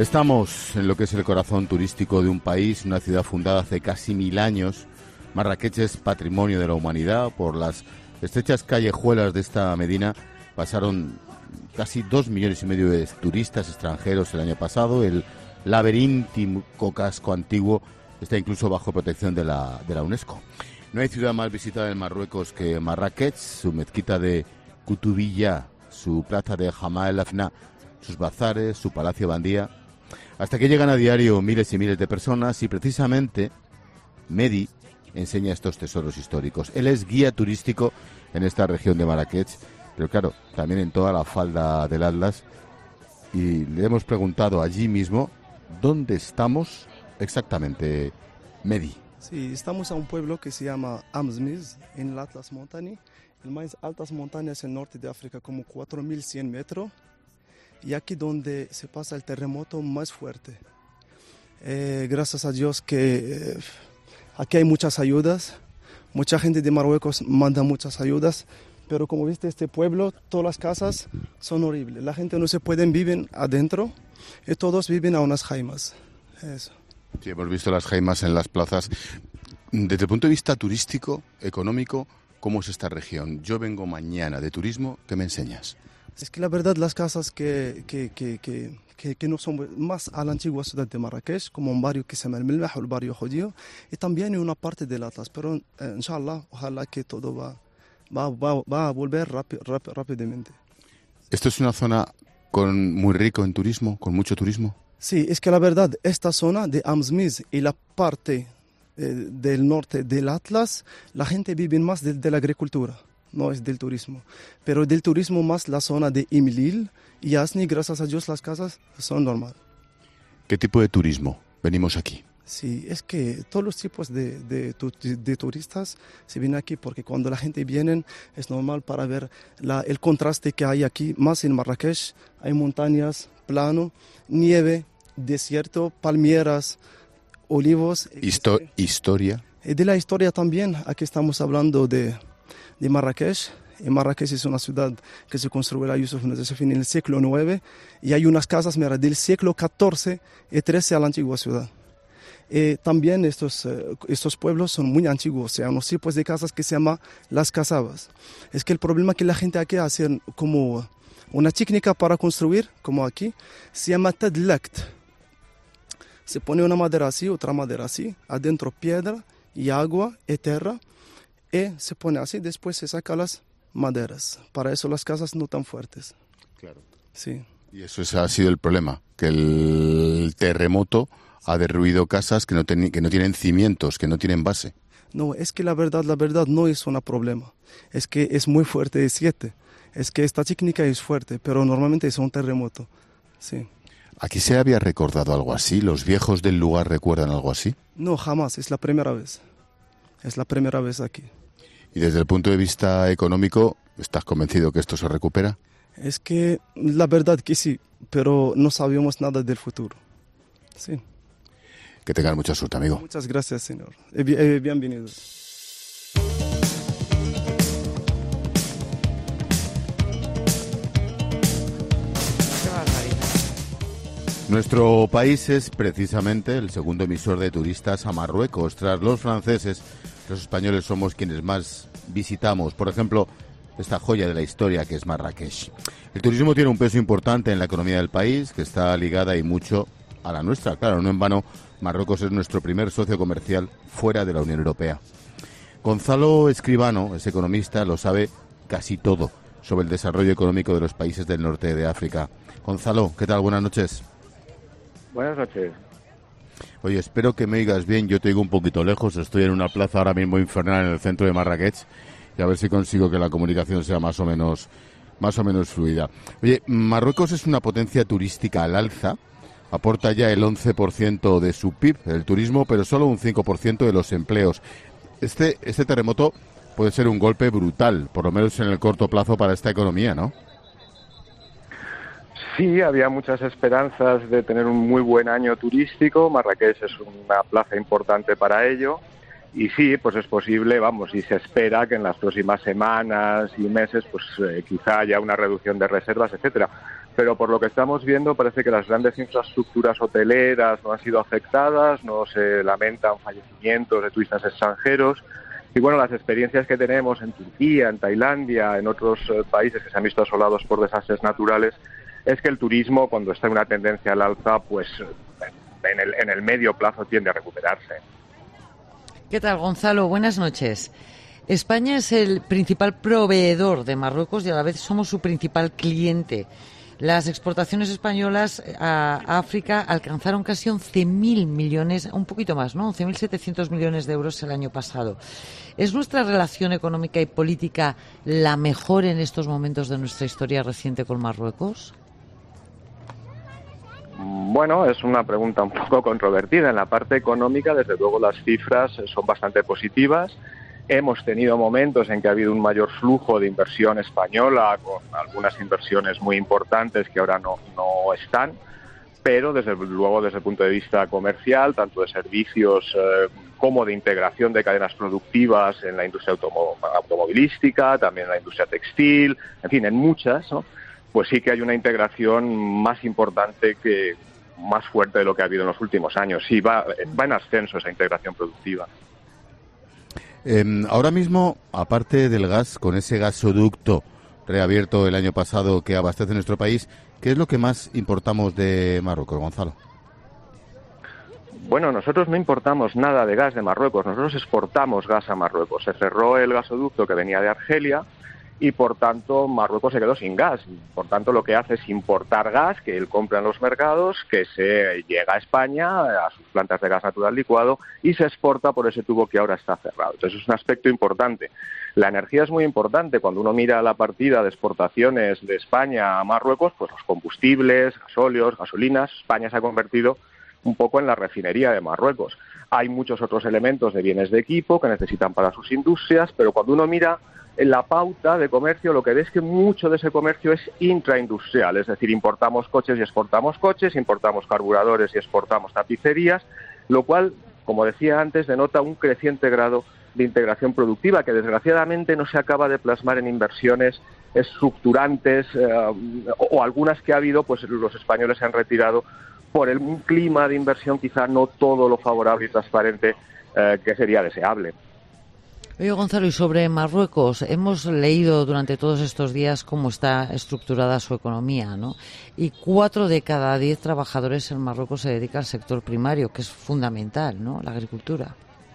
Estamos en lo que es el corazón turístico de un país, una ciudad fundada hace casi 1000 años. Marrakech es patrimonio de la humanidad. Por las estrechas callejuelas de esta medina pasaron casi 2,5 millones de turistas extranjeros el año pasado. El laberíntico casco antiguo está incluso bajo protección de la UNESCO. No hay ciudad más visitada en Marruecos que Marrakech, su mezquita de Koutoubia, su plaza de Hamma el Afna, sus bazares, su palacio Bandía. Hasta que llegan a diario miles y miles de personas y precisamente Mehdi enseña estos tesoros históricos. Él es guía turístico en esta región de Marrakech, pero claro, también en toda la falda del Atlas. Y le hemos preguntado allí mismo dónde estamos exactamente, Mehdi. Sí, estamos a un pueblo que se llama Amzmiz, en el Atlas Montaña. El más altas montañas en el norte de África, como 4.100 metros. Y aquí donde se pasa el terremoto más fuerte. Gracias a Dios que aquí hay muchas ayudas. Mucha gente de Marruecos manda muchas ayudas. Pero como viste, este pueblo, todas las casas son horribles. La gente no se puede vivir adentro y todos viven a unas jaimas. Eso. Sí, hemos visto las jaimas en las plazas. Desde el punto de vista turístico, económico, ¿cómo es esta región? Yo vengo mañana de turismo, ¿qué me enseñas? Es que la verdad las casas que no son más a la antigua ciudad de Marrakech, como un barrio que se llama el Melmah o el barrio judío, y también en una parte del Atlas, pero inshallah, ojalá que todo va a volver rápidamente. ¿Esto es una zona muy rico en turismo, con mucho turismo? Sí, es que la verdad, esta zona de Amzmiz y la parte del norte del Atlas, la gente vive más de la agricultura. No es del turismo, pero del turismo más la zona de Imlil y Asni, gracias a Dios las casas son normales. ¿Qué tipo de turismo venimos aquí? Sí, es que todos los tipos de turistas se vienen aquí porque cuando la gente viene es normal para ver el contraste que hay aquí, más en Marrakech, hay montañas, plano, nieve, desierto, palmeras, olivos. ¿Historia? Y de la historia también, aquí estamos hablando de Marrakech. Marrakech es una ciudad que se construyó la Yusuf Nazafi en el siglo IX y hay unas casas del siglo XIV y XIII a la antigua ciudad. También estos pueblos son muy antiguos, o sea, unos tipos de casas que se llaman las casabas. Es que el problema que la gente aquí hace como una técnica para construir, como aquí, se llama tadlakt. Se pone una madera así, otra madera así, adentro piedra y agua y tierra. Y se pone así, después se saca las maderas. Para eso las casas no tan fuertes. Claro. Sí. Y eso ha sido el problema, que el terremoto ha derruido casas que no tienen cimientos, que no tienen base. No, es que la verdad no es un problema. Es que es muy fuerte, es 7. Es que esta técnica es fuerte, pero normalmente es un terremoto. Sí. ¿Aquí se había recordado algo así? ¿Los viejos del lugar recuerdan algo así? No, jamás. Es la primera vez. Es la primera vez aquí. Y desde el punto de vista económico, ¿estás convencido que esto se recupera? Es que la verdad que sí, pero no sabemos nada del futuro. Sí. Que tengas mucha suerte, amigo. Muchas gracias, señor. Bienvenido. Nuestro país es precisamente el segundo emisor de turistas a Marruecos. Tras los franceses, los españoles somos quienes más visitamos. Por ejemplo, esta joya de la historia que es Marrakech. El turismo tiene un peso importante en la economía del país, que está ligada y mucho a la nuestra. Claro, no en vano, Marruecos es nuestro primer socio comercial fuera de la Unión Europea. Gonzalo Escribano es economista, lo sabe casi todo sobre el desarrollo económico de los países del norte de África. Gonzalo, ¿qué tal? Buenas noches. Buenas noches. Oye, espero que me oigas bien. Yo te oigo un poquito lejos. Estoy en una plaza ahora mismo infernal en el centro de Marrakech y a ver si consigo que la comunicación sea más o menos fluida. Oye, Marruecos es una potencia turística al alza. Aporta ya el 11% de su PIB, el turismo, pero solo un 5% de los empleos. Este terremoto puede ser un golpe brutal, por lo menos en el corto plazo, para esta economía, ¿no? Sí, había muchas esperanzas de tener un muy buen año turístico. Marrakech es una plaza importante para ello. Y sí, pues es posible, y se espera que en las próximas semanas y meses, quizá haya una reducción de reservas, etcétera. pero por lo que estamos viendo parece que las grandes infraestructuras hoteleras no han sido afectadas, no se lamentan fallecimientos de turistas extranjeros. Y bueno, las experiencias que tenemos en Turquía, en Tailandia, en otros países que se han visto asolados por desastres naturales, es que el turismo, cuando está en una tendencia al alza, pues en el medio plazo tiende a recuperarse. ¿Qué tal, Gonzalo? Buenas noches. España es el principal proveedor de Marruecos y a la vez somos su principal cliente. Las exportaciones españolas a África alcanzaron casi 11.000 millones, un poquito más, ¿no? 11.700 millones de euros el año pasado. ¿Es nuestra relación económica y política la mejor en estos momentos de nuestra historia reciente con Marruecos? Bueno, es una pregunta un poco controvertida. En la parte económica, desde luego, las cifras son bastante positivas. Hemos tenido momentos en que ha habido un mayor flujo de inversión española, con algunas inversiones muy importantes que ahora no están, pero desde luego desde el punto de vista comercial, tanto de servicios como de integración de cadenas productivas en la industria automovilística, también en la industria textil, en fin, en muchas, ¿no? Pues sí que hay una integración más importante, más fuerte de lo que ha habido en los últimos años. Sí, va en ascenso esa integración productiva. Ahora mismo, aparte del gas, con ese gasoducto reabierto el año pasado que abastece nuestro país, ¿qué es lo que más importamos de Marruecos, Gonzalo? Bueno, nosotros no importamos nada de gas de Marruecos, nosotros exportamos gas a Marruecos. Se cerró el gasoducto que venía de Argelia y, por tanto, Marruecos se quedó sin gas. Por tanto, lo que hace es importar gas que él compra en los mercados, que se llega a España, a sus plantas de gas natural licuado, y se exporta por ese tubo que ahora está cerrado. Entonces, es un aspecto importante. La energía es muy importante. Cuando uno mira la partida de exportaciones de España a Marruecos, pues los combustibles, gasóleos, gasolinas, España se ha convertido un poco en la refinería de Marruecos. Hay muchos otros elementos de bienes de equipo que necesitan para sus industrias, pero cuando uno mira en la pauta de comercio, lo que ve es que mucho de ese comercio es intraindustrial, es decir, importamos coches y exportamos coches, importamos carburadores y exportamos tapicerías, lo cual, como decía antes, denota un creciente grado de integración productiva que desgraciadamente no se acaba de plasmar en inversiones estructurantes o algunas que ha habido, pues los españoles se han retirado por un clima de inversión quizá no todo lo favorable y transparente que sería deseable. Oye, Gonzalo, y sobre Marruecos, hemos leído durante todos estos días cómo está estructurada su economía, ¿no? Y 4 de cada 10 trabajadores en Marruecos se dedican al sector primario, que es fundamental, ¿no? La agricultura.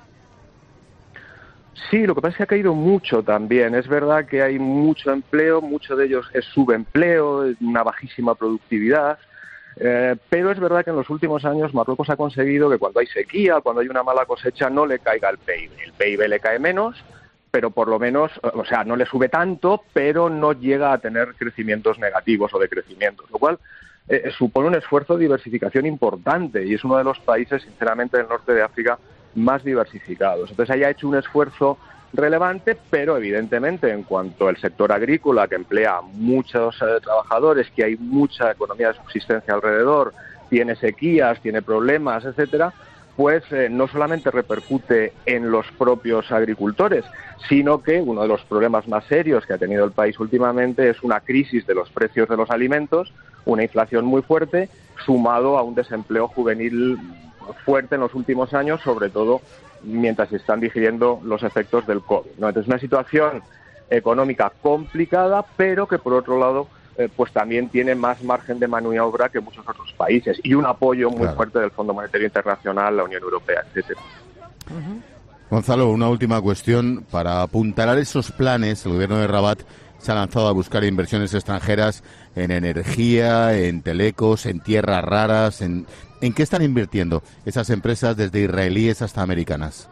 Sí, lo que pasa es que ha caído mucho también. Es verdad que hay mucho empleo, mucho de ellos es subempleo, una bajísima productividad. Pero es verdad que en los últimos años Marruecos ha conseguido que cuando hay sequía, cuando hay una mala cosecha, no le caiga el PIB. El PIB le cae menos, pero por lo menos, o sea, no le sube tanto, pero no llega a tener crecimientos negativos o decrecimientos, lo cual supone un esfuerzo de diversificación importante y es uno de los países, sinceramente, del norte de África más diversificados. Entonces, haya hecho un esfuerzo relevante, pero evidentemente en cuanto al sector agrícola, que emplea a muchos trabajadores, que hay mucha economía de subsistencia alrededor, tiene sequías, tiene problemas, etcétera, pues no solamente repercute en los propios agricultores, sino que uno de los problemas más serios que ha tenido el país últimamente es una crisis de los precios de los alimentos, una inflación muy fuerte, sumado a un desempleo juvenil fuerte en los últimos años, sobre todo mientras se están digiriendo los efectos del COVID, ¿no? Entonces, una situación económica complicada, pero que por otro lado pues también tiene más margen de maniobra que muchos otros países y un apoyo muy fuerte del Fondo Monetario Internacional, la Unión Europea, etcétera. Gonzalo, una última cuestión. Para apuntalar esos planes, el gobierno de Rabat se ha lanzado a buscar inversiones extranjeras en energía, en telecos, en tierras raras. ¿En qué están invirtiendo esas empresas, desde israelíes hasta americanas?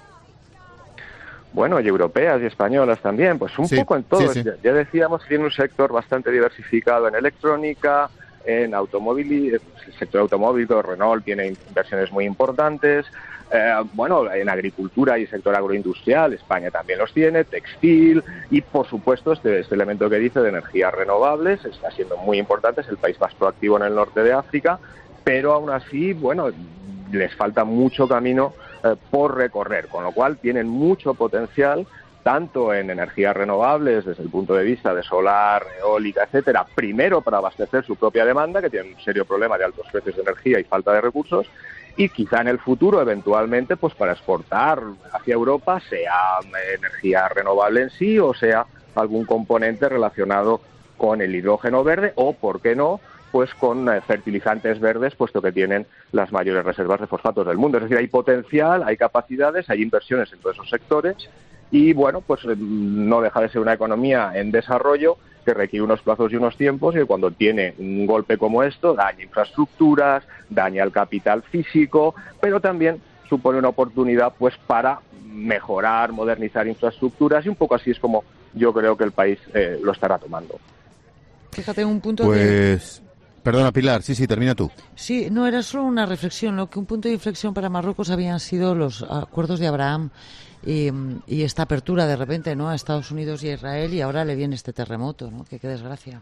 Bueno, y europeas y españolas también, pues un poco en todo. Sí. Ya decíamos que tiene un sector bastante diversificado en electrónica, en automóvil, el sector automóvil, Renault tiene inversiones muy importantes, bueno, en agricultura y sector agroindustrial, España también los tiene, textil y, por supuesto, este elemento que dice de energías renovables está siendo muy importante, es el país más proactivo en el norte de África, pero aún así, bueno, les falta mucho camino por recorrer, con lo cual tienen mucho potencial tanto en energías renovables, desde el punto de vista de solar, eólica, etcétera, primero para abastecer su propia demanda, que tiene un serio problema de altos precios de energía y falta de recursos, y quizá en el futuro, eventualmente, pues para exportar hacia Europa, sea energía renovable en sí, o sea algún componente relacionado con el hidrógeno verde, o, ¿por qué no?, pues con fertilizantes verdes, puesto que tienen las mayores reservas de fosfatos del mundo. Es decir, hay potencial, hay capacidades, hay inversiones en todos esos sectores y, bueno, pues no deja de ser una economía en desarrollo que requiere unos plazos y unos tiempos y que cuando tiene un golpe como esto daña infraestructuras, daña el capital físico, pero también supone una oportunidad pues para mejorar, modernizar infraestructuras y un poco así es como yo creo que el país lo estará tomando. Fíjate, un punto pues... Perdona, Pilar, sí, termina tú. Sí, no, era solo una reflexión, lo que un punto de inflexión para Marruecos habían sido los acuerdos de Abraham y esta apertura de repente, ¿no?, a Estados Unidos y a Israel, y ahora le viene este terremoto, ¿no? Qué desgracia.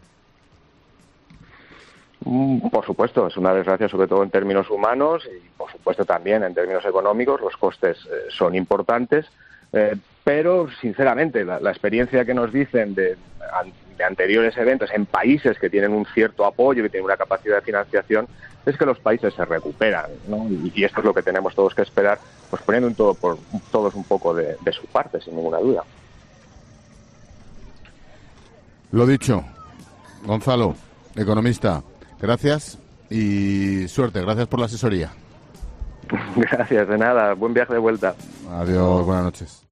Por supuesto, es una desgracia sobre todo en términos humanos y por supuesto también en términos económicos, los costes son importantes, pero sinceramente la experiencia que nos dicen de anteriores eventos en países que tienen un cierto apoyo, que tienen una capacidad de financiación, es que los países se recuperan, ¿no? Y esto es lo que tenemos todos que esperar, pues poniendo todos un poco de su parte, sin ninguna duda. Lo dicho, Gonzalo, economista, gracias y suerte, gracias por la asesoría. Gracias, de nada, buen viaje de vuelta. Adiós, buenas noches.